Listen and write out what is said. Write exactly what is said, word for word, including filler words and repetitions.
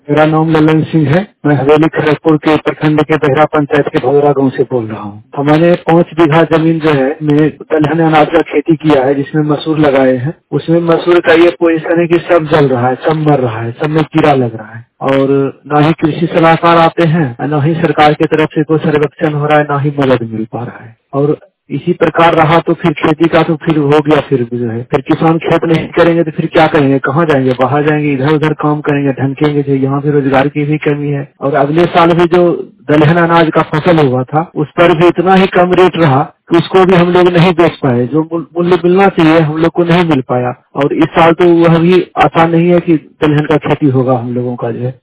मेरा नाम ललन सिंह है। मैं हवेली खड़गपुर के प्रखंड के बहरा पंचायत के भदौरा गांव से बोल रहा हूँ। हमारे पाँच बीघा जमीन जो है में दलहन अनाज का खेती किया है, जिसमें मसूर लगाए हैं। उसमें मसूर का ये पोजीशन है कि सब जल रहा है, सब मर रहा है, सब में कीड़ा लग रहा है और न ही कृषि सलाहकार आते हैं, न ही सरकार की तरफ से कोई सर्वेक्षण हो रहा है, न ही मदद मिल पा रहा है। और इसी प्रकार रहा तो फिर खेती का तो फिर हो गया, फिर जो है फिर किसान खेत नहीं करेंगे तो फिर क्या करेंगे, कहाँ जाएंगे, बाहर जाएंगे, इधर उधर काम करेंगे, ढनकेंगे। जो यहाँ भी रोजगार की भी कमी है और अगले साल भी जो दलहन अनाज का फसल हुआ था उस पर भी इतना ही कम रेट रहा कि उसको भी हम लोग नहीं बेच पाए। जो मूल- मूल्य मिलना चाहिए हम लोग को नहीं मिल पाया और इस साल तो वह भी आसान नहीं है कि दलहन का खेती होगा हम लोगों का जो है।